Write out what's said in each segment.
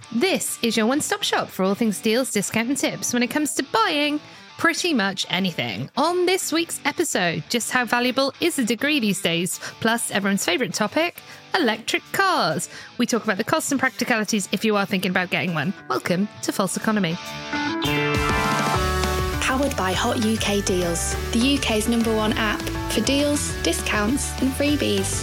This is your one-stop shop for all things deals, discount and tips when it comes to buying pretty much anything. On this week's episode, just how valuable is a degree these days? Plus, everyone's favourite topic, electric cars. We talk about the costs and practicalities if you are thinking about getting one. Welcome to False Economy. Powered by Hot UK Deals, the UK's #1 app for deals, discounts and freebies.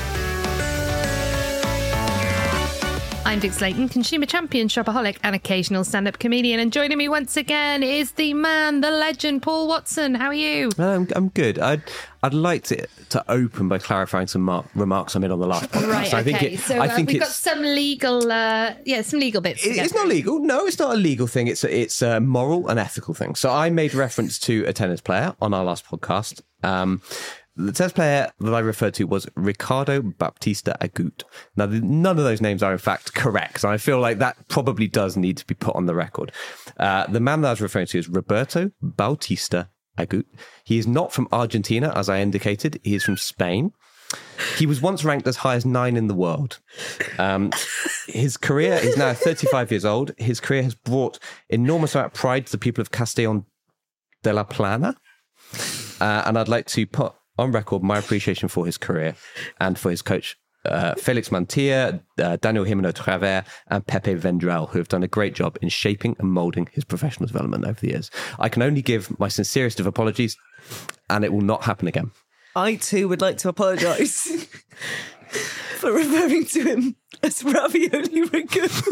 I'm Vic Slayton, consumer champion, shopaholic and occasional stand-up comedian. And joining me once again is the man, the legend, Paul Watson. How are you? I'm good. I'd like to open by clarifying some remarks I made on the last podcast. Right, okay. I think we've got some legal, some legal bits. It's not legal. No, it's not a legal thing. It's a moral and ethical thing. So I made reference to a tennis player on our last podcast. The tennis player that I referred to was Ricardo Baptista Agut. Now, none of those names are in fact correct, and I feel like that probably does need to be put on the record. The man that I was referring to is Roberto Bautista Agut. He is not from Argentina, as I indicated. He is from Spain. He was once ranked as high as 9 in the world. His career is now 35 years old. His career has brought enormous amount of pride to the people of Castellón de la Plana. And I'd like to put on record my appreciation for his career and for his coach, Felix Mantilla, Daniel Jimeno Travers, and Pepe Vendrell, who have done a great job in shaping and moulding his professional development over the years. I can only give my sincerest of apologies, and it will not happen again. I too would like to apologise for referring to him as Ravioli Ragu.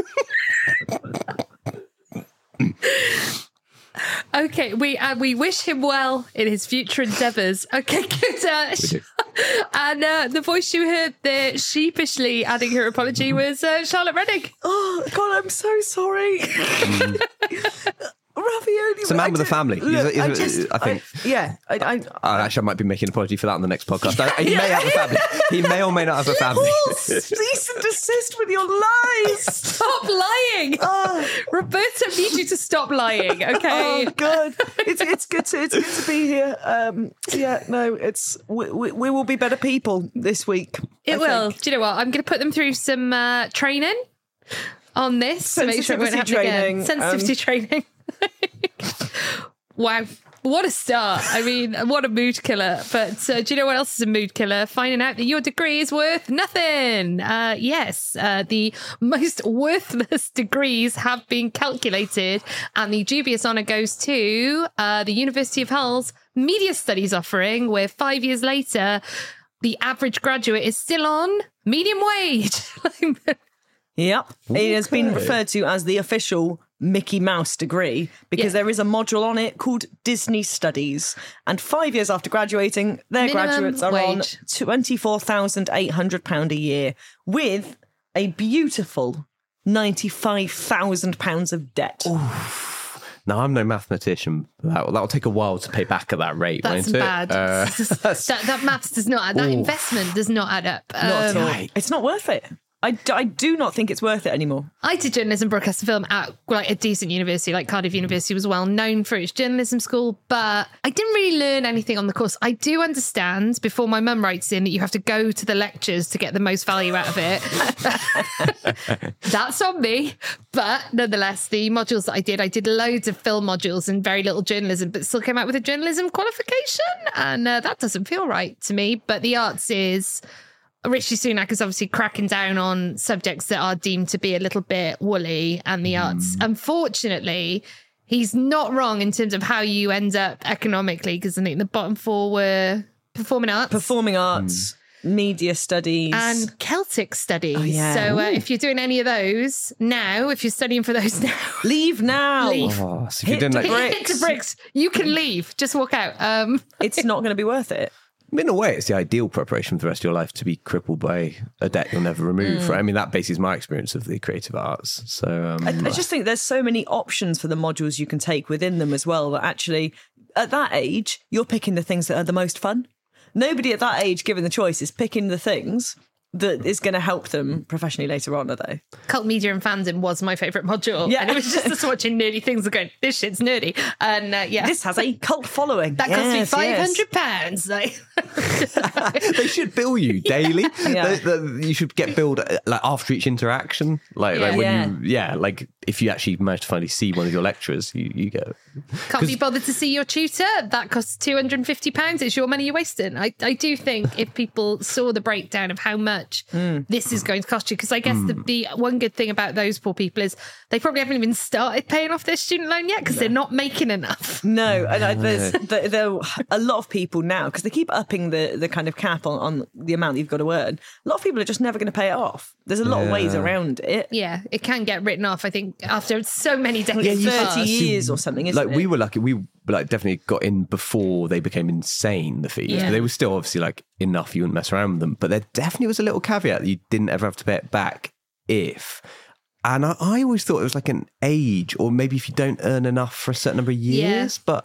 Okay, we wish him well in his future endeavours. Okay, good. And the voice you heard there sheepishly adding her apology was Charlotte Reddick. Oh, God, I'm so sorry. Ravioli. It's a man with a family. I think. Actually, I might be making an apology for that on the next podcast. He may have a family. He may or may not have a family. Cease and desist with your lies. Stop lying. Roberta needs you to stop lying. Okay. Oh God, it's good to be here. We will be better people this week. It will. Do you know what? I'm going to put them through some training on this to make sure it won't happen again. Sensitivity training. Wow, what a start. I mean, what a mood killer. But do you know what else is a mood killer? Finding out that your degree is worth nothing. The most worthless degrees have been calculated, and the dubious honour goes to the University of Hull's Media Studies offering, where 5 years later, the average graduate is still on medium wage. Yep. Okay. It has been referred to as the official Mickey Mouse degree because there is a module on it called Disney Studies. And 5 years after graduating, their graduates are on £24,800 a year with a beautiful £95,000 of debt. Oof. Now, I'm no mathematician. That'll take a while to pay back at that rate. That's bad. That maths does not add. That investment does not add up. Not at all. It's not worth it. I do not think it's worth it anymore. I did journalism, broadcast and film at like a decent university, like Cardiff University was well known for its journalism school, but I didn't really learn anything on the course. I do understand, before my mum writes in, that you have to go to the lectures to get the most value out of it. That's on me. But nonetheless, the modules that I did loads of film modules and very little journalism, but still came out with a journalism qualification. And that doesn't feel right to me. But the arts is... Rishi Sunak is obviously cracking down on subjects that are deemed to be a little bit woolly, and the arts, unfortunately, he's not wrong in terms of how you end up economically, because I think the bottom four were performing arts, media studies and Celtic studies. Oh, yeah. So if you're doing any of those now, if you're studying for those now, leave now. Oh, so if you're doing hit the bricks. You can leave. Just walk out. It's not going to be worth it. In a way, it's the ideal preparation for the rest of your life to be crippled by a debt you'll never remove. I mean, that basically is my experience of the creative arts. So I just think there's so many options for the modules you can take within them as well, that actually, at that age, you're picking the things that are the most fun. Nobody at that age, given the choice, is picking the things that is going to help them professionally later on, are they? Cult media and fandom was my favourite module. Yeah. And it was just us watching nerdy things and going, this shit's nerdy. And this has a cult following. That cost me £500. Like, They should bill you daily. Yeah. You should get billed like after each interaction. Like when like if you actually manage to finally see one of your lecturers, you go. Can't be bothered to see your tutor. That costs £250. It's your money you're wasting. I do think if people saw the breakdown of how much this is going to cost you, because I guess the one good thing about those poor people is they probably haven't even started paying off their student loan yet because they're not making enough. No, and there are a lot of people now, because they keep upping the kind of cap on the amount you've got to earn. A lot of people are just never going to pay it off. There's a lot of ways around it. Yeah, it can get written off, I think, after so many decades. 30 years or something, isn't it? We were lucky. We like definitely got in before they became insane, the fees. Yeah. But they were still obviously like enough you wouldn't mess around with them. But there definitely was a little caveat that you didn't ever have to pay it back if... And I always thought it was like an age, or maybe if you don't earn enough for a certain number of years, but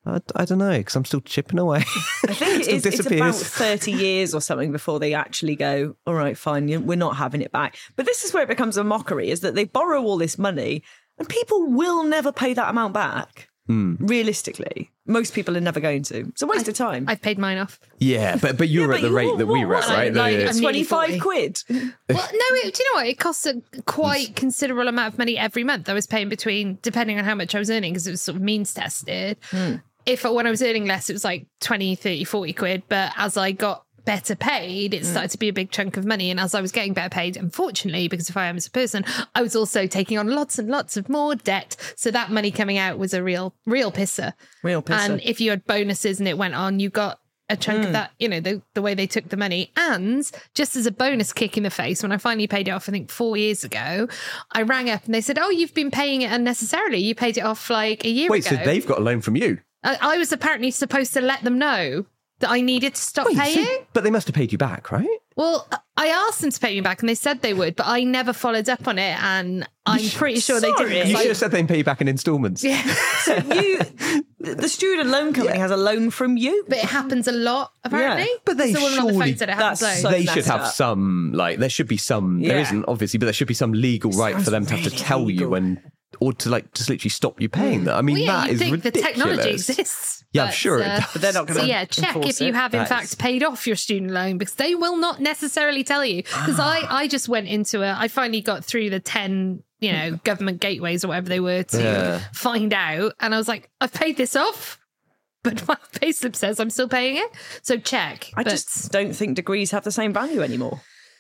I don't know, because I'm still chipping away. I think it's about 30 years or something before they actually go, all right, fine, we're not having it back. But this is where it becomes a mockery, is that they borrow all this money and people will never pay that amount back. Realistically, most people are never going to. It's a waste of time. I've paid mine off. Yeah, but you're at the rate that we were at, right? I'm 25 quid. Well, no, do you know what? It costs a quite considerable amount of money every month. I was paying between, depending on how much I was earning, because it was sort of means tested. When I was earning less, it was like 20, 30, 40 quid. But as I got better paid, it started to be a big chunk of money. And as I was getting better paid, unfortunately, because of who I am as a person, I was also taking on lots and lots of more debt. So that money coming out was a real pisser. Real pisser. And if you had bonuses and it went on, you got a chunk of that, the way they took the money. And just as a bonus kick in the face, when I finally paid it off, I think 4 years ago, I rang up and they said, oh, you've been paying it unnecessarily. You paid it off like a year ago. Wait, so they've got a loan from you? I was apparently supposed to let them know that I needed to stop paying. But they must have paid you back, right? Well, I asked them to pay me back and they said they would, but I never followed up on it, and I'm pretty sure they didn't. You should have said they'd pay you back in instalments. Yeah. So the student loan company has a loan from you. But it happens a lot, apparently. Yeah. But they the woman on the surely- phone said it happens that's loads. so- They should have up. some, like, there should be some, there isn't obviously, but there should be some legal right for them to have to really tell you legal. when, or to like just literally stop you paying that. I mean, Well, yeah, that you is think ridiculous. the technology exists. Yeah, I'm but, sure it does. But they're not going to So yeah, check if you have in That fact is- paid off your student loan, because they will not necessarily tell you. Because I just went into I finally got through the 10, government gateways or whatever they were to find out. And I was like, I've paid this off, but my payslip says I'm still paying it. So check. I just don't think degrees have the same value anymore.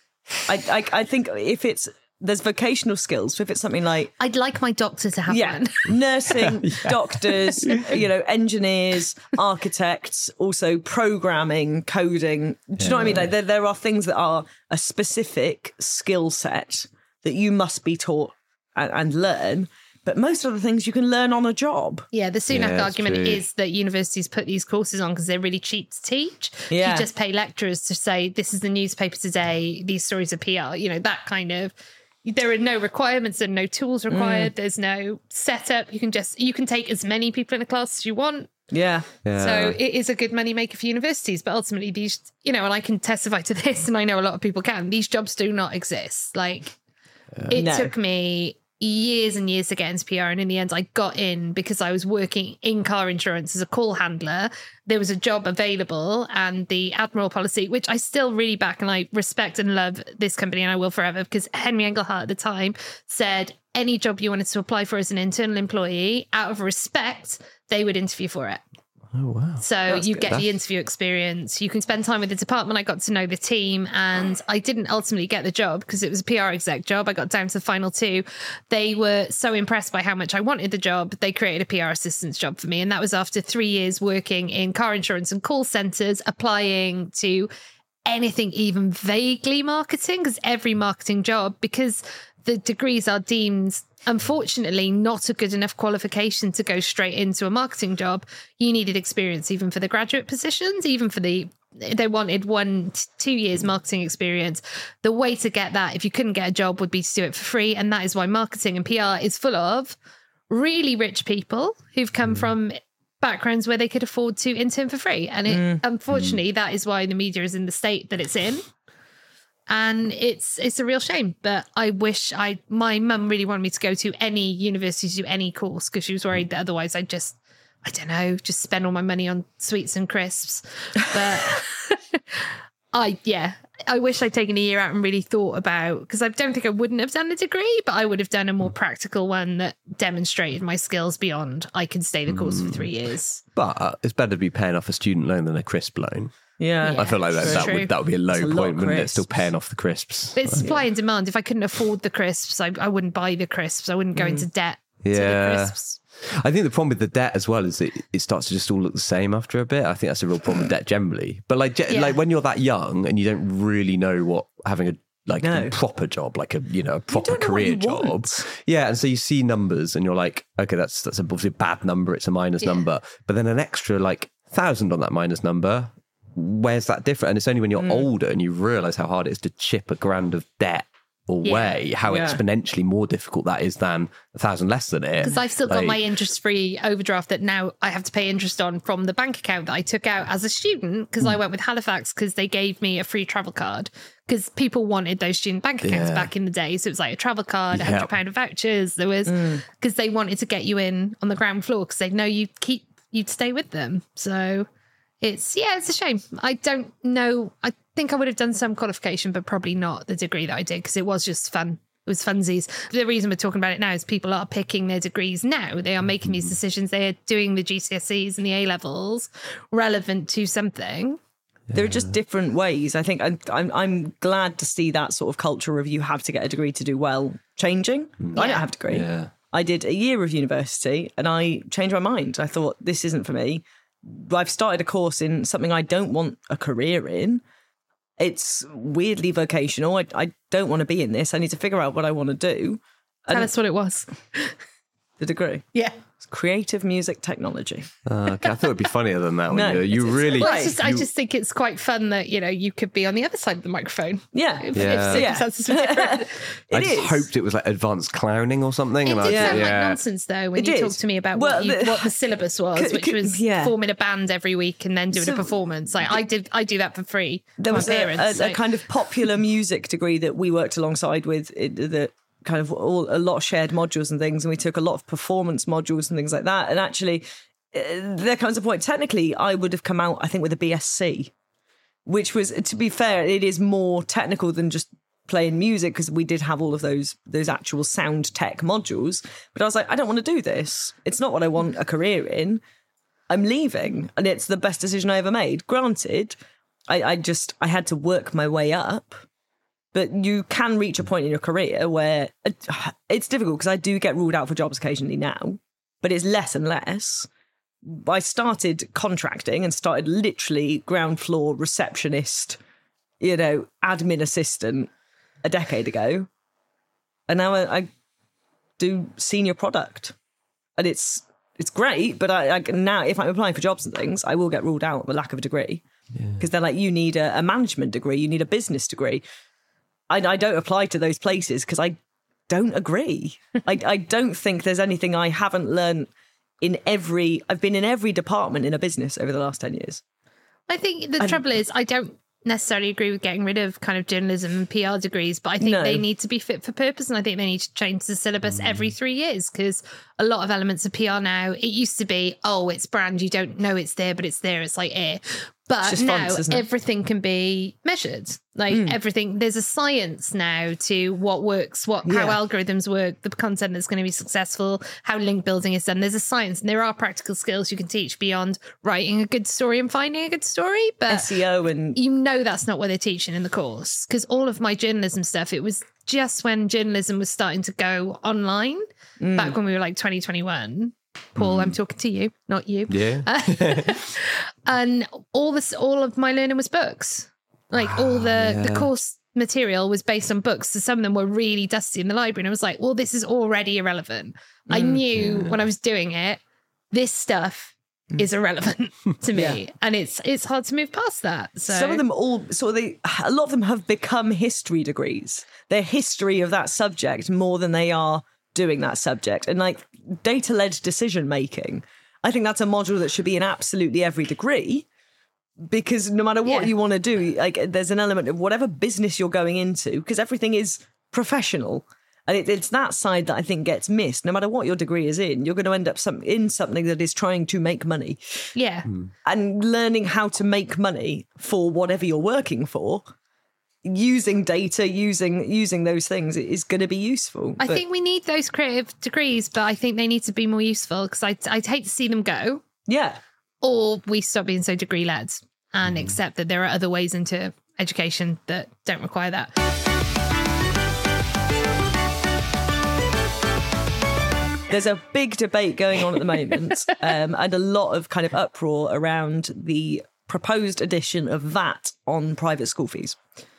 I think there's vocational skills. So if it's something like, I'd like my doctor to have one. nursing, doctors, engineers, architects, also programming, coding. Do you know what I mean? Like there are things that are a specific skill set that you must be taught and learn. But most of the things you can learn on a job. Yeah, the Sunak that's argument true. is that universities put these courses on because they're really cheap to teach. Yeah. You just pay lecturers to say, this is the newspaper today, these stories are PR, that kind of. There are no requirements and no tools required. There's no setup. You can take as many people in a class as you want. Yeah. So it is a good money maker for universities. But ultimately, these, and I can testify to this, and I know a lot of people can, these jobs do not exist. Like, it took me years and years to get into PR, and in the end I got in because I was working in car insurance as a call handler. There was a job available, and the Admiral policy, which I still really back, and I respect and love this company, and I will forever, because Henry Engelhardt at the time said any job you wanted to apply for as an internal employee, out of respect, they would interview for it. Oh, wow. So you get the interview experience. You can spend time with the department. I got to know the team, and I didn't ultimately get the job because it was a PR exec job. I got down to the final 2. They were so impressed by how much I wanted the job, they created a PR assistant's job for me. And that was after 3 years working in car insurance and call centres, applying to anything even vaguely marketing, because every marketing job, because the degrees are deemed, unfortunately, not a good enough qualification to go straight into a marketing job. You needed experience even for the graduate positions, even for they wanted 1 to 2 years marketing experience. The way to get that, if you couldn't get a job, would be to do it for free. And that is why marketing and PR is full of really rich people who've come from backgrounds where they could afford to intern for free. And unfortunately, that is why the media is in the state that it's in. And it's a real shame, but I wish my mum really wanted me to go to any university to do any course, because she was worried that otherwise I'd I don't know, just spend all my money on sweets and crisps. But I wish I'd taken a year out and really thought about, because I don't think I wouldn't have done a degree, but I would have done a more practical one that demonstrated my skills beyond I could stay the course for 3 years. But it's better to be paying off a student loan than a crisp loan. Yeah. I feel like that would be a low point, wouldn't it? Still paying off the crisps. But it's supply and demand. If I couldn't afford the crisps, I wouldn't buy the crisps. I wouldn't go into debt to the crisps. I think the problem with the debt as well is it starts to just all look the same after a bit. I think that's a real problem with debt generally. But like when you're that young and you don't really know what having a proper job, like a proper career job. Yeah, and so you see numbers and you're like, okay, that's obviously a bad number. It's a minus number. But then an extra like 1,000 on that minus number, where's that different? And it's only when you're older and you realise how hard it is to chip $1,000 of debt away, how exponentially more difficult that is than 1,000 less than it. Because I've still got my interest-free overdraft that now I have to pay interest on from the bank account that I took out as a student, because I went with Halifax because they gave me a free travel card, because people wanted those student bank accounts back in the day. So it was like a travel card, £100 of vouchers. There was, because they wanted to get you in on the ground floor because they know you'd stay with them. So it's a shame. I don't know. I think I would have done some qualification, but probably not the degree that I did, because it was just fun. It was funsies. The reason we're talking about it now is people are picking their degrees now. They are making these decisions. They are doing the GCSEs and the A-levels relevant to something. There are just different ways. I think I'm glad to see that sort of culture of you have to get a degree to do well changing. I don't have a degree. Yeah. I did a year of university and I changed my mind. I thought, this isn't for me. I've started a course in something I don't want a career in. It's weirdly vocational. I don't want to be in this. I need to figure out what I want to do. Tell us what it was. The degree? Yeah. It's creative music technology. Okay, I thought it'd be funnier than that. No, you really... Well, I just think it's quite fun that, you could be on the other side of the microphone. Yeah. If circumstances were different. I just hoped it was like advanced clowning or something. It did sound like nonsense, though, when you talked to me about what the syllabus was, which was forming a band every week and then doing a performance. Like I do that for free. There was a kind of popular music degree that we worked alongside with that kind of a lot of shared modules and things, and we took a lot of performance modules and things like that. And actually, there comes a point, technically, I would have come out, I think, with a BSc, which was, to be fair, it is more technical than just playing music, because we did have all of those actual sound tech modules. But I was like, I don't want to do this. It's not what I want a career in. I'm leaving, and it's the best decision I ever made. Granted, I had to work my way up. But you can reach a point in your career where it's difficult, because I do get ruled out for jobs occasionally now, but it's less and less. I started contracting and started literally ground floor receptionist, admin assistant a decade ago. And now I do senior product. And it's great, but I now, if I'm applying for jobs and things, I will get ruled out with lack of a degree. Because they're like, you need a management degree, you need a business degree. I don't apply to those places because I don't agree. I don't think there's anything I haven't learned I've been in every department in a business over the last 10 years. I think the trouble is, I don't necessarily agree with getting rid of kind of journalism and PR degrees, but I think they need to be fit for purpose, and I think they need to change the syllabus every 3 years, because a lot of elements of PR now, it used to be, it's brand, you don't know it's there, but it's there, it's like air. But now everything can be measured. Like everything, there's a science now to what works, how algorithms work, the content that's going to be successful, how link building is done. There's a science, and there are practical skills you can teach beyond writing a good story and finding a good story. But SEO and that's not what they're teaching in the course. Because all of my journalism stuff, it was just when journalism was starting to go online, back when we were like 2021. Paul, I'm talking to you, not you. Yeah. And all of my learning was books. Like all the course material was based on books. So some of them were really dusty in the library. And I was like, well, this is already irrelevant. I knew when I was doing it, this stuff is irrelevant to me. And it's hard to move past that. So some of them a lot of them have become history degrees. They're history of that subject more than they are doing that subject. And like data-led decision making, I think that's a module that should be in absolutely every degree, because no matter what you want to do, like there's an element of whatever business you're going into, because everything is professional. And it's that side that I think gets missed. No matter what your degree is in, you're going to end up in something that is trying to make money. Yeah. And learning how to make money for whatever you're working for, using data, using those things is going to be useful. I think we need those creative degrees, but I think they need to be more useful because I'd hate to see them go. Yeah. Or we stop being so degree-led and accept that there are other ways into education that don't require that. There's a big debate going on at the moment and a lot of kind of uproar around the proposed addition of VAT on private school fees,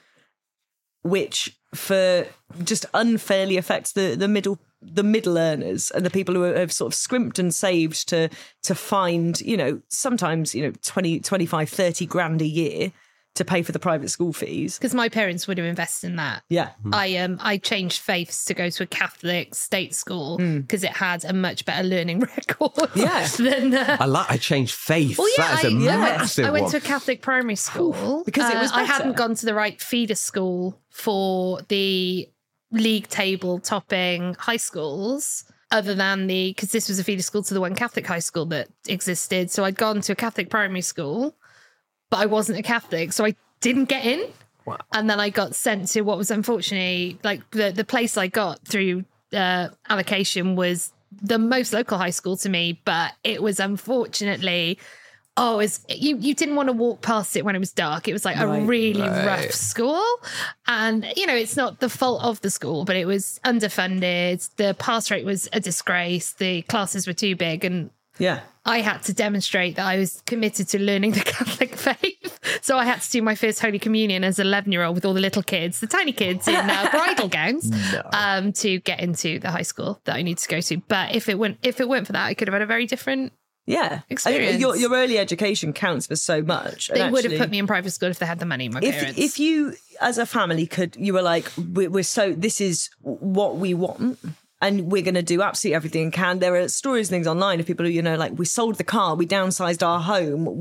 which just unfairly affects the middle earners and the people who have sort of scrimped and saved to find, sometimes, 20, 25, 30 grand a year to pay for the private school fees. Because my parents would have invested in that. Yeah. I changed faiths to go to a Catholic state school because it had a much better learning record. Yeah. than I changed faith. Well, yeah, that is a massive I went one. to a Catholic primary school because it was I better. hadn't gone to the right feeder school for the league table topping high schools, other than because this was a feeder school to the one Catholic high school that existed. So I'd gone to a Catholic primary school, but I wasn't a Catholic, so I didn't get in. Wow. And then I got sent to what was unfortunately like the place I got through allocation was the most local high school to me, but it was unfortunately, you didn't want to walk past it when it was dark. It was like a really rough school. And, it's not the fault of the school, but it was underfunded. The pass rate was a disgrace. The classes were too big. And Yeah. I had to demonstrate that I was committed to learning the Catholic faith. So I had to do my first Holy Communion as an 11-year-old with all the little kids, the tiny kids in bridal gowns, to get into the high school that I need to go to. But if it weren't for that, I could have had a very different experience. Your early education counts for so much. They would have put me in private school if they had the money, my parents. If you, as a family, you were like, this is what we want, and we're going to do absolutely everything we can. There are stories and things online of people who, like, we sold the car, we downsized our home,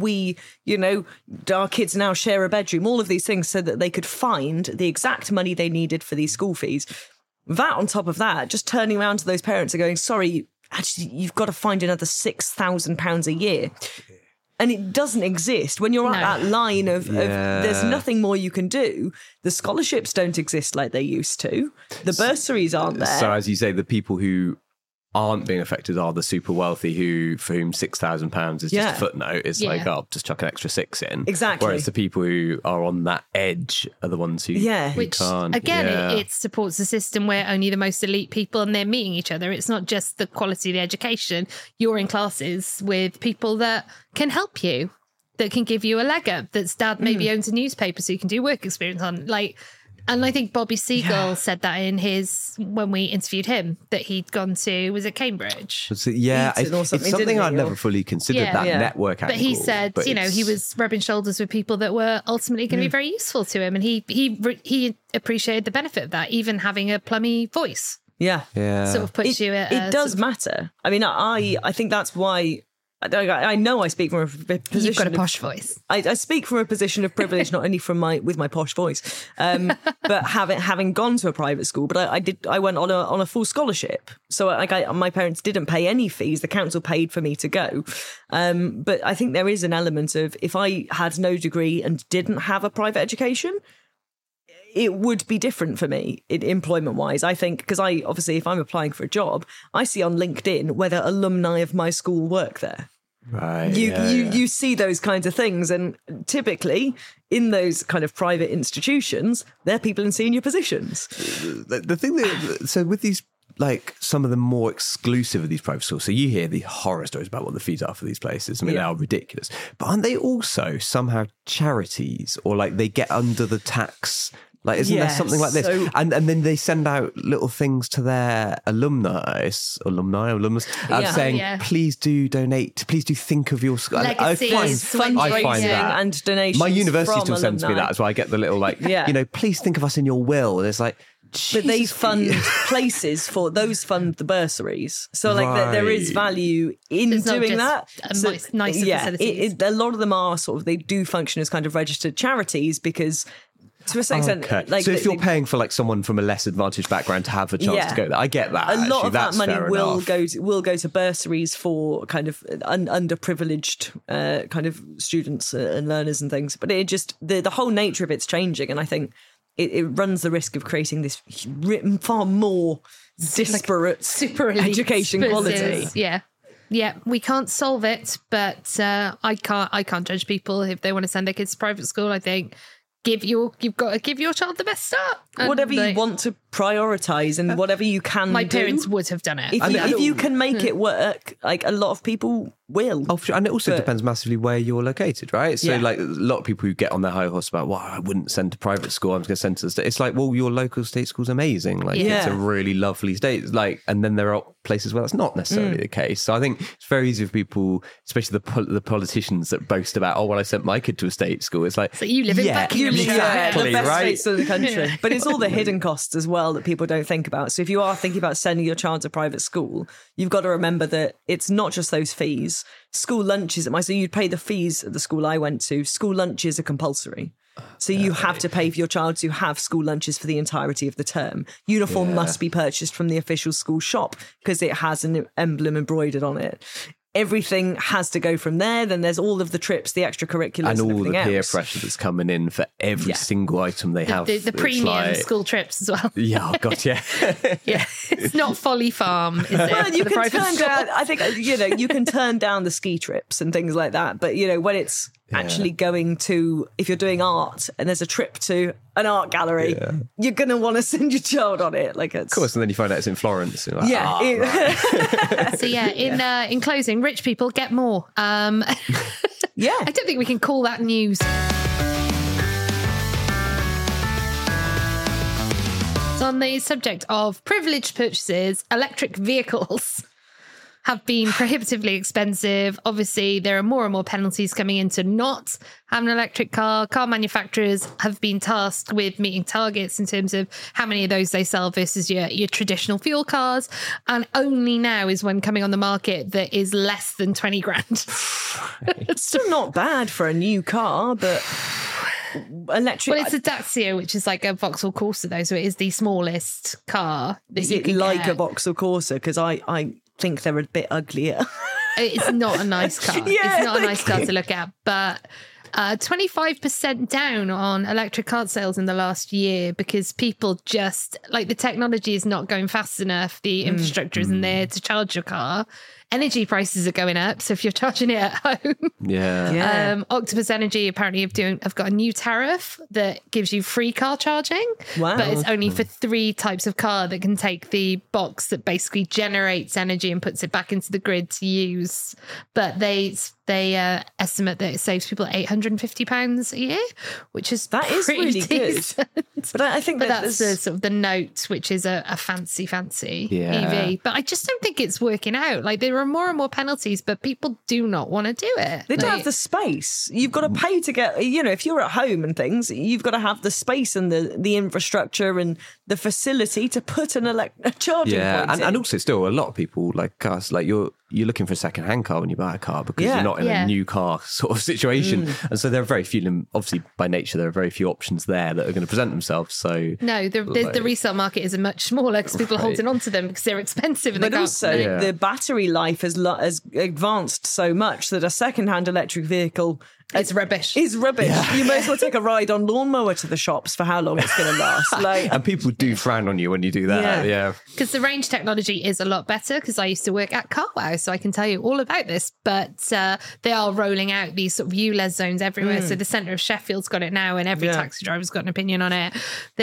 our kids now share a bedroom, all of these things so that they could find the exact money they needed for these school fees. That on top of that, just turning around to those parents and going, sorry, actually, you've got to find another £6,000 a year. And it doesn't exist. When you're at that line of there's nothing more you can do, the scholarships don't exist like they used to. The bursaries aren't there. So as you say, the people who aren't being affected are the super wealthy for whom £6,000 is just a footnote. It's like, just chuck an extra six in. Exactly. Whereas the people who are on that edge are the ones who Which, can't. Again, it supports a system where only the most elite people and they're meeting each other. It's not just the quality of the education. You're in classes with people that can help you, that can give you a leg up, that's dad maybe owns a newspaper so you can do work experience on. And I think Bobby Seagull said that in when we interviewed him, that he'd gone to, was it Cambridge? It's something I'd never fully considered, network angle. But he said, he was rubbing shoulders with people that were ultimately going to be very useful to him. And he appreciated the benefit of that, even having a plummy voice. Yeah. Sort of puts you at it does matter. I mean, I think that's why... I know I speak from a position. You've got a posh voice. I speak from a position of privilege, not only with my posh voice, but having gone to a private school. But I went on a full scholarship, so my parents didn't pay any fees. The council paid for me to go. But I think there is an element of, if I had no degree and didn't have a private education, it would be different for me employment-wise. I think, because obviously, if I'm applying for a job, I see on LinkedIn whether alumni of my school work there. Right. You see those kinds of things, and typically in those kind of private institutions, they're people in senior positions. The thing so with these, like, some of the more exclusive of these private schools, so you hear the horror stories about what the fees are for these places. I mean, they are ridiculous. But aren't they also somehow charities, or like they get under the tax? Like, isn't there something like this? And then they send out little things to their alumnus, saying, please do donate, please do think of your school. Legacies, I find that. And donations. My university still from sends me alumni. that, so I get the little, please think of us in your will. And it's like, but they fund places those fund the bursaries. So there is value in doing that. Nicer facilities. A lot of them are they do function as kind of registered charities, because To a certain extent, Okay. like so if you're paying for like someone from a less advantaged background to have a chance to go there, I get that. A lot of that That's money fair will enough. go to bursaries for kind of underprivileged kind of students and learners and things. But it just the whole nature of it's changing, and I think it runs the risk of creating this far more disparate super elite education quality. versus- Yeah, we can't solve it, but I can't judge people if they want to send their kids to private school. I think you've got to give your child the best start. And Whatever you want to prioritise and whatever you can My do. parents would have done it. If you can make it work, like a lot of people will. Oh, for sure. And it also depends massively where you're located, right? So, Yeah. like, a lot of people who get on their high horse about, well, I wouldn't send to private school, I'm just going to send to the state. It's like, well, your local state school's amazing. Like, Yeah. it's a really lovely state. Like, and then there are places where that's not necessarily the case. So I think it's very easy for people, especially the politicians that boast about, oh, well, I sent my kid to a state school. It's like, So you live in Buckinghamshire. exactly, the best right? states of the country. But it's all the hidden costs as well that people don't think about. So if you are thinking about sending your child to private school, you've got to remember that it's not just those fees. School lunches so you'd pay the fees at the school I went to. School lunches are compulsory. So you have to pay for your child to have school lunches for the entirety of the term. Uniform must be purchased from the official school shop because it has an emblem embroidered on it. Everything has to go from there. Then there's all of the trips, the extracurriculars, and all the everything peer else. pressure that's coming in for every single item they have. The It's premium like- school trips as well. Yeah, oh God, yeah. Yeah, it's not Folly Farm, is it? Well, you for the can private turn school? down. I think you can turn down the ski trips and things like that. But when it's actually going to, if you're doing art and there's a trip to an art gallery, you're gonna want to send your child on it. Like it's Of course, and then you find out it's in Florence. And you're like, So yeah, in closing, rich people get more. I don't think we can call that news. So on the subject of privileged purchases, electric vehicles have been prohibitively expensive. Obviously, there are more and more penalties coming into not having an electric car. Car manufacturers have been tasked with meeting targets in terms of how many of those they sell versus your traditional fuel cars. And only now is one coming on the market that is less than 20 grand. it's still not bad for a new car, but electric. Well, it's a Dacia, which is like a Vauxhall Corsa, though, so it is the smallest car that is you it can like get. a Vauxhall Corsa? Because I think they're a bit uglier. It's not a nice car. Yeah, It's not a nice car to look at, but 25% down on electric car sales in the last year because people just, like, the technology is not going fast enough. The infrastructure isn't there to charge your car. Energy prices are going up. So if you're charging it at home, yeah. Octopus Energy apparently have got a new tariff that gives you free car charging. Wow. But it's only for 3 types of car that can take the box that basically generates energy and puts it back into the grid to use. But they estimate that it saves people £850 a year, which is That is pretty really good. decent. But I think But that that's the sort of the Note, which is a fancy Yeah. EV. But I just don't think it's working out. Like, there are more and more penalties, but people do not want to do it. They don't Like, have the space. You've got to pay to get, if you're at home and things, you've got to have the space and the infrastructure and the facility to put a charging point in. and also still a lot of people like us, like you're looking for a second-hand car when you buy a car because Yeah. you're not in Yeah. a new car sort of situation, and so there are very few. Obviously, by nature, there are very few options there that are going to present themselves. So No, the resale market is much smaller because people are Right. holding on to them because they're expensive and But they can't. also, the battery life has advanced so much that a second-hand electric vehicle It's rubbish. is rubbish. You may as well take a ride on lawnmower to the shops for how long it's going to last. and people do frown on you when you do that. Yeah. Because the range technology is a lot better because I used to work at CarWow, so I can tell you all about this. But they are rolling out these sort of ULEZ zones everywhere. So the centre of Sheffield's got it now and every taxi driver's got an opinion on it.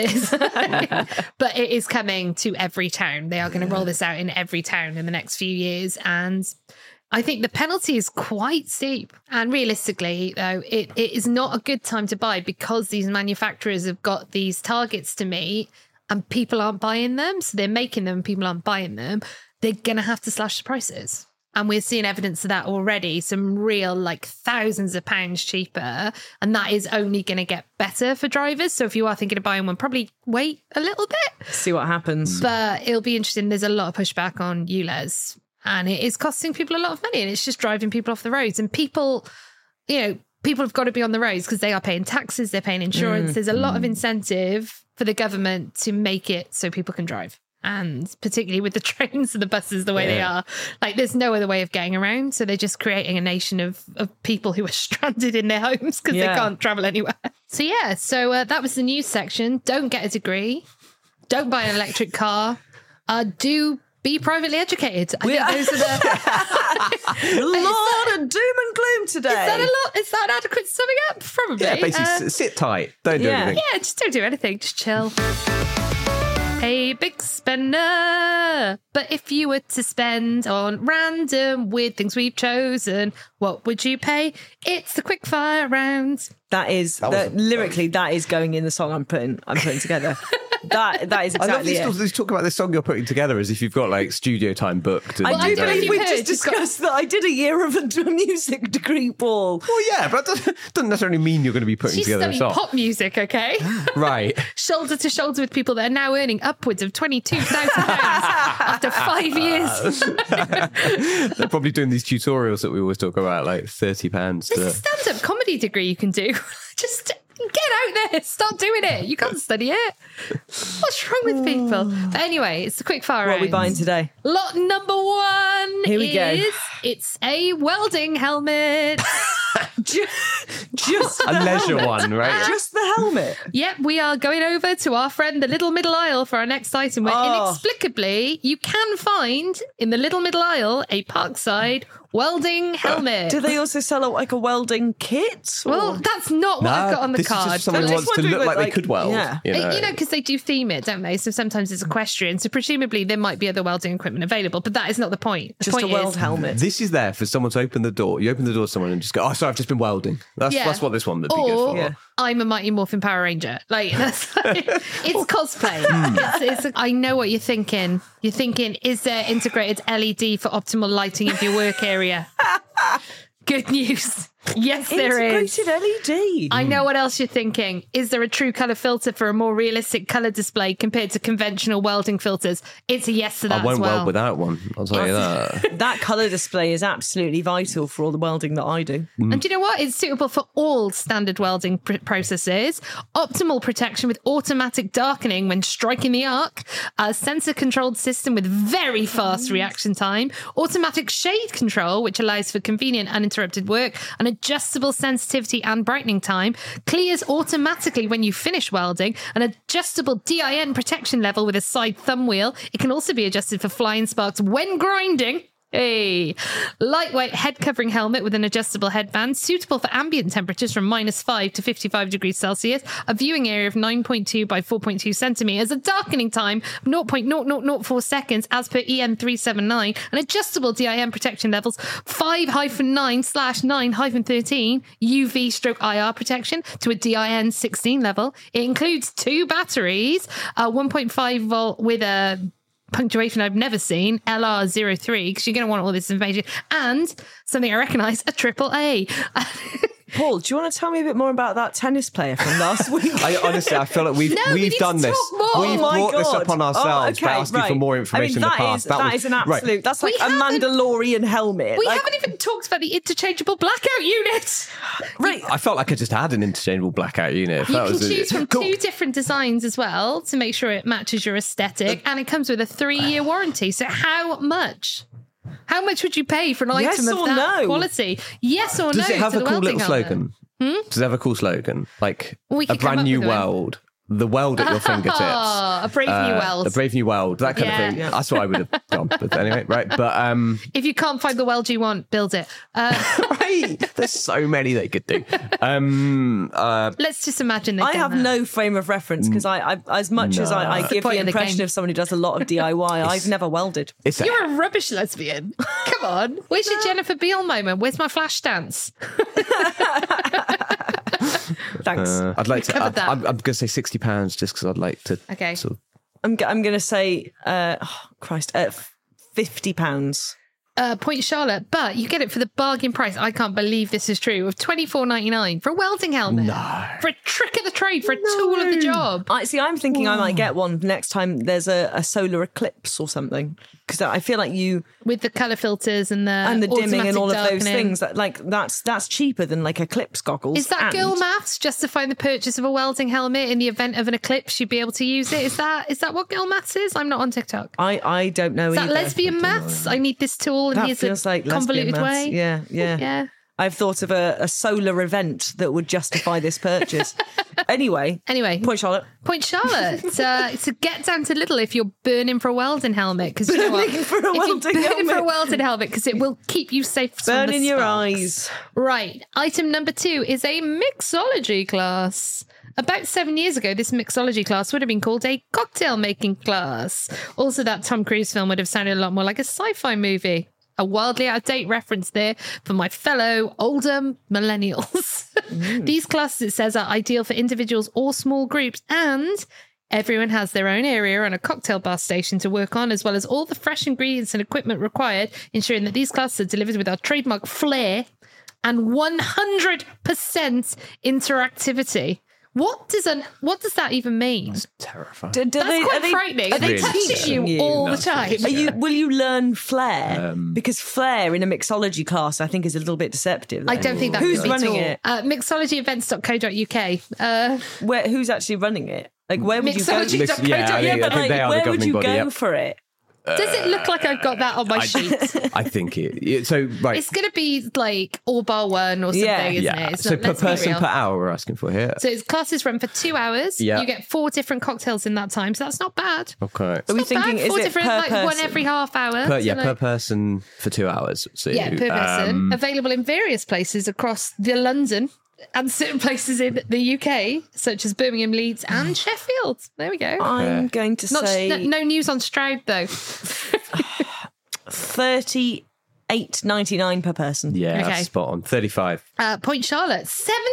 But it is coming to every town. They are going to roll this out in every town in the next few years. And I think the penalty is quite steep. And realistically, though, it is not a good time to buy because these manufacturers have got these targets to meet and people aren't buying them. So they're making them, people aren't buying them. They're going to have to slash the prices. And we're seeing evidence of that already. Some real, like, thousands of pounds cheaper. And that is only going to get better for drivers. So if you are thinking of buying one, probably wait a little bit. See what happens. But it'll be interesting. There's a lot of pushback on ULEZ. And it is costing people a lot of money. And it's just driving people off the roads. And people, people have got to be on the roads because they are paying taxes, they're paying insurance. There's a lot of incentive for the government to make it so people can drive. And particularly with the trains and the buses the way they are, like there's no other way of getting around. So they're just creating a nation of people who are stranded in their homes because they can't travel anywhere. So that was the news section. Don't get a degree. Don't buy an electric car. Do be privately educated. I think those are a lot of doom and gloom today. Is that a lot? Is that adequate summing up? Probably. Yeah, basically sit tight. Don't do anything. Yeah, just don't do anything. Just chill. Hey, big spender. But if you were to spend on random weird things we've chosen, what would you pay? It's the quickfire round. That is lyrically that is going in the song I'm putting together. That is exactly I love you talk about this song you're putting together as if you've got like studio time booked. And, I do believe we heard, just discussed that I did a year of a music degree, Paul. Well, yeah, but that doesn't necessarily mean you're going to be putting She's together a studying song. pop music, okay? Right. Shoulder to shoulder with people that are now earning upwards of £22,000 after 5 years. They're probably doing these tutorials that we always talk about, like £30. There's a stand-up comedy degree you can do. Just get out there. Start doing it. You can't study it. What's wrong with people? But anyway, it's the quick fire round. What are we buying today? Lot number 1 Here we go. It's a welding helmet. Just A the leisure helmet. one, right? Just the helmet. Yep, we are going over to our friend the Little Middle Aisle for our next item, where inexplicably you can find in the Little Middle Aisle a Parkside welding helmet. Do they also sell like a welding kit? Well, that's not what I've got on the this card. is just someone I'm who just wants to wondering, look like they like, could weld. yeah. You know, because they do theme it, don't they? So sometimes it's equestrian. So presumably there might be other welding equipment available, but that is not the point. The Just point a weld is, helmet. This is there for someone to open the door. You open the door to someone and just go, "Oh, sorry, I've just been welding." That's what this one would be good for. Or I'm a Mighty Morphin Power Ranger. Like, it's cosplay. I know what you're thinking. You're thinking, is there integrated LED for optimal lighting of your work area? Good news. Yes, there is. Integrated LED. I know what else you're thinking. Is there a true colour filter for a more realistic colour display compared to conventional welding filters? It's a yes to that I won't as well. weld without one. I'll tell you that. That colour display is absolutely vital for all the welding that I do. And do you know what? It's suitable for all standard welding processes. Optimal protection with automatic darkening when striking the arc. A sensor-controlled system with very fast reaction time. Automatic shade control, which allows for convenient uninterrupted work. And adjustable sensitivity and brightening time. Clears automatically when you finish welding. An adjustable DIN protection level with a side thumb wheel. It can also be adjusted for flying sparks when grinding. Hey, lightweight head covering helmet with an adjustable headband, suitable for ambient temperatures from -5 to 55 degrees Celsius, a viewing area of 9.2 by 4.2 centimeters, a darkening time of 0.0004 seconds as per EN 379, and adjustable DIN protection levels 5-9/9-13 UV/IR protection to a DIN 16 level. It includes 2 batteries, a 1.5 volt with a punctuation I've never seen, LR03, because you're going to want all this information, and something I recognise, a AAA. Paul, do you want to tell me a bit more about that tennis player from last week? I feel like we've need done to this. talk more. We've Oh my brought this God. up on ourselves by asking for more information in the past. That is an absolute. Right. That's like We a haven't- Mandalorian helmet. We like, haven't even talked about the interchangeable blackout unit. right. I felt like I just had an interchangeable blackout unit. You can choose from 2 different designs as well to make sure it matches your aesthetic, and it comes with a 3-year warranty. So how much? How much would you pay for an Yes item of or that no? quality? Yes or no? Does it have to a the cool welding little helmet? slogan? Does it have a cool slogan? Like We a could come brand up new with one. weld. The weld at your fingertips. A brave new weld. A brave new weld. That kind of thing. Yeah. That's what I would have gone with anyway. Right. But If you can't find the weld you want, build it. right. There's so many they could do. Let's just imagine they I have no frame of reference because I as much as I give point the of the impression game. of someone who does a lot of DIY, I've never welded. It's a, You're a rubbish lesbian. Come on. Where's your Jennifer Beal moment? Where's my flash dance? Thanks. I'd like to. covered that. I'm going to say £60 just because I'd like to. Okay. Sort of, I'm going to say, Christ, £50. Point Charlotte, but you get it for the bargain price. I can't believe this is true. Of $24.99 for a welding helmet. No. For a trick of the trade, for a tool of the job. I'm thinking I might get one next time there's a solar eclipse or something, because I feel like with the colour filters and the dimming and all of those darkening. things, that's cheaper than like eclipse goggles. Is that girl maths justifying the purchase of a welding helmet in the event of an eclipse? You'd be able to use it. Is that what girl maths is? I'm not on TikTok. I don't know. Is either. that lesbian maths? I need this tool, and That here's feels a like convoluted lesbian maths. way. Yeah. I've thought of a solar event that would justify this purchase. Anyway, Point Charlotte. Point Charlotte. It's a get down to little if you're burning for a welding helmet, because you know what? Burning for a welding burning for a helmet. welding helmet, because it will keep you safe from the Burning your sparks. eyes. Right. Item number 2 is a mixology class. About 7 years ago, this mixology class would have been called a cocktail making class. Also, that Tom Cruise film would have sounded a lot more like a sci-fi movie. A wildly out-of-date reference there for my fellow older millennials. These classes, it says, are ideal for individuals or small groups, and everyone has their own area and a cocktail bar station to work on, as well as all the fresh ingredients and equipment required, ensuring that these classes are delivered with our trademark flair and 100% interactivity. What does that even mean? Terrifying. That's quite frightening. Are they really teaching you all the time? Will you learn flair? Because flair in a mixology class, I think, is a little bit deceptive. I don't think that Who's could be running at all. it? Mixologyevents.co.uk. Who's actually running it? Like, where would you go? Mixology.co.uk. Yeah, I think they are the where would governing you body, go yep. for it? Does it look like I've got that on my sheet? I think it. So right. It's going to be like all bar one or something, isn't it? It's So not, per let's be person real. per hour, we're asking for here. So his classes run for 2 hours. Yeah. You get 4 different cocktails in that time, so that's not bad. Okay. Are we Not thinking, bad. is 4 it different, per like person? one every half hour. Per So, person for 2 hours. So, yeah, per person. Available in various places across the London and certain places in the UK, such as Birmingham, Leeds, and Sheffield. There we go. I'm going to say No news on Stroud though. $38.99 per person. Yeah, Okay. that's spot on. 35. Point Charlotte,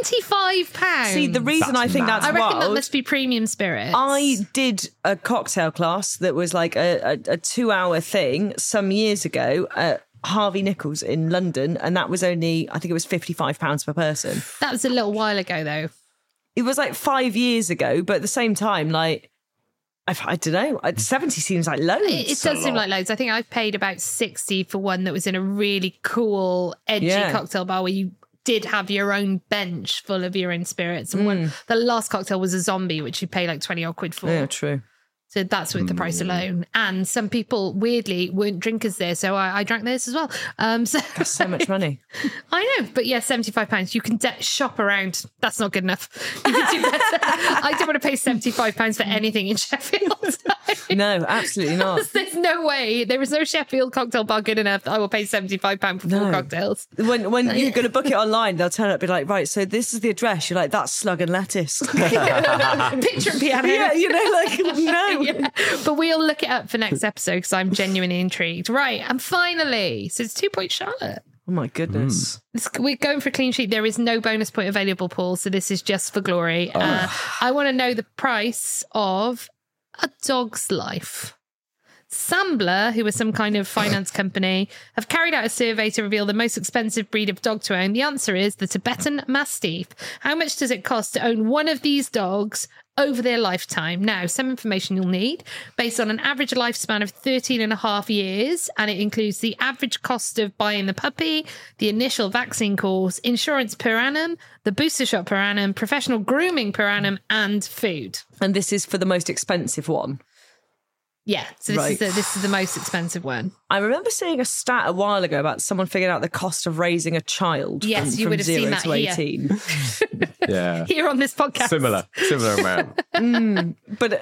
£75. See, the reason That's I think mad. that's I reckon that wild. must be premium spirits. I did a cocktail class that was like a 2-hour thing some years ago at Harvey Nichols in London, and that was only, I think it was £55 per person. That was a little while ago though. It was like 5 years ago, but at the same time, like, I don't know, 70 seems like loads. It does seem like loads. I think I've paid about 60 for one that was in a really cool, edgy cocktail bar where you did have your own bench full of your own spirits. And the last cocktail was a zombie, which you pay like 20 odd quid for. Yeah, true. So that's worth the price alone. And some people, weirdly, weren't drinkers there. So I drank theirs as well. That's so much money. I know. But yeah, £75. You can shop around. That's not good enough. You can do better. I don't want to pay £75 for anything in Sheffield. No, absolutely not. There's no way. There is no Sheffield cocktail bar good enough that I will pay £75 for 4 cocktails. When you're going to book it online, they'll turn up and be like, right, so this is the address. You're like, that's Slug and Lettuce. Picture and piano. Yeah, you know, like, no. Yeah. But we'll look it up for next episode because I'm genuinely intrigued. Right. And finally, so it's 2 Point Charlotte. Oh my goodness. We're going for a clean sheet. There is no bonus point available, Paul. So this is just for glory. I want to know the price of a dog's life. Sambler, who is some kind of finance company, have carried out a survey to reveal the most expensive breed of dog to own. The answer is the Tibetan Mastiff. How much does it cost to own one of these dogs over their lifetime? Now, some information you'll need based on an average lifespan of 13 and a half years, and it includes the average cost of buying the puppy, the initial vaccine course, insurance per annum, the booster shot per annum, professional grooming per annum, and food. And this is for the most expensive one. Yeah, so this is the most expensive one. I remember seeing a stat a while ago about someone figuring out the cost of raising a child. Yes, you from would have 0 seen that to 18. Yeah. Here on this podcast. Similar amount. But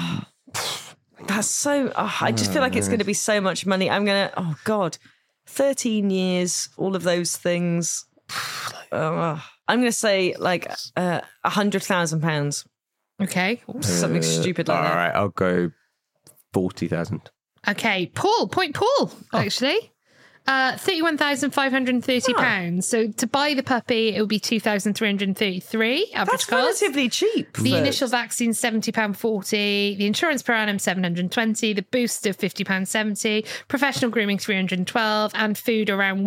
that's so. I just feel like it's going to be so much money. I'm going to. Oh God, 13 years, all of those things. I'm going to say like £100,000. Okay. Something stupid like All that. right, I'll go 40,000. Okay, Paul, actually. £31,530. So to buy the puppy, it would be $2,333 average That's cost. relatively cheap. The initial vaccine £70.40, the insurance per annum £720, the booster £50.70, professional grooming £312, and food around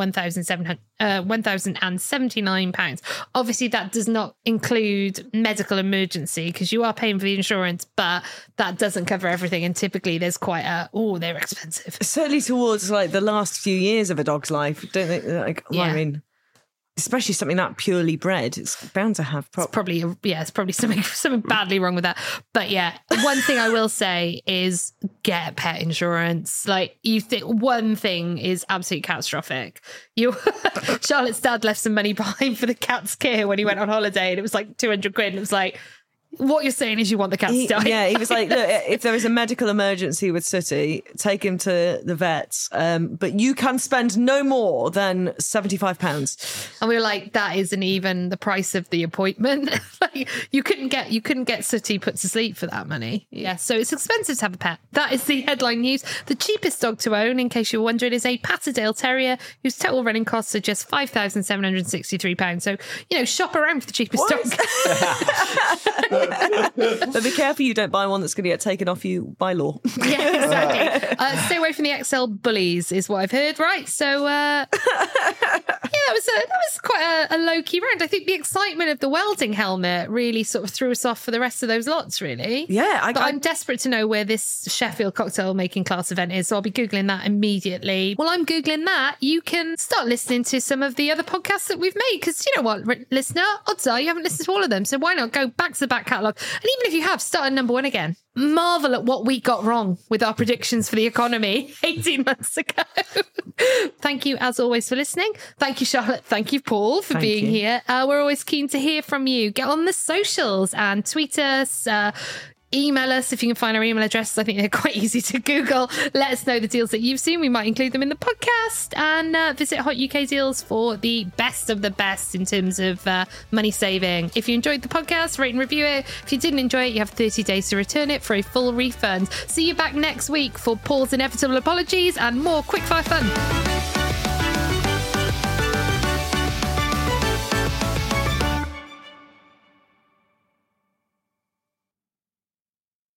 £1,079. Obviously, that does not include medical emergency because you are paying for the insurance, but that doesn't cover everything. And typically, there's quite they're expensive. Certainly towards like the last few years of a dog's life, don't they? Like, well, Yeah. I mean, especially something that purely bred, it's bound to have It's probably something badly wrong with that. But yeah, one thing I will say is get pet insurance. Like, you think one thing is absolutely catastrophic. Charlotte's dad left some money behind for the cat's care when he went on holiday, and it was like 200 quid. And it was like, what you're saying is you want the cat to die. Yeah, he was like, look, if there is a medical emergency with Sooty, take him to the vets. But you can spend no more than £75. And we were like, that isn't even the price of the appointment. Like, you couldn't get Sooty put to sleep for that money. Yeah, so it's expensive to have a pet. That is the headline news. The cheapest dog to own, in case you're wondering, is a Patterdale Terrier, whose total running costs are just £5,763. So, shop around for the cheapest dog. But be careful you don't buy one that's going to get taken off you by law. Yeah, exactly. Stay away from the XL bullies, is what I've heard. Right, so that was quite a low key round. I think the excitement of the welding helmet really sort of threw us off for the rest of those lots. Really, Yeah, I'm desperate to know where this Sheffield cocktail making class event is, so I'll be googling that immediately. While I'm googling that, you can start listening to some of the other podcasts that we've made, because you know what, listener, odds are you haven't listened to all of them, so why not go back to the back catalogue? And even if you have, start at number one again. Marvel at what we got wrong with our predictions for the economy 18 months ago. Thank you, as always, for listening. Thank you, Charlotte. Thank you, Paul, for being here. We're always keen to hear from you. Get on the socials and tweet us. Email us if you can find our email addresses. I think they're quite easy to Google. Let us know the deals that you've seen. We might include them in the podcast. And visit Hot UK Deals for the best of the best in terms of money saving. If you enjoyed the podcast, rate and review it. If you didn't enjoy it, you have 30 days to return it for a full refund. See you back next week for Paul's inevitable apologies and more quickfire fun.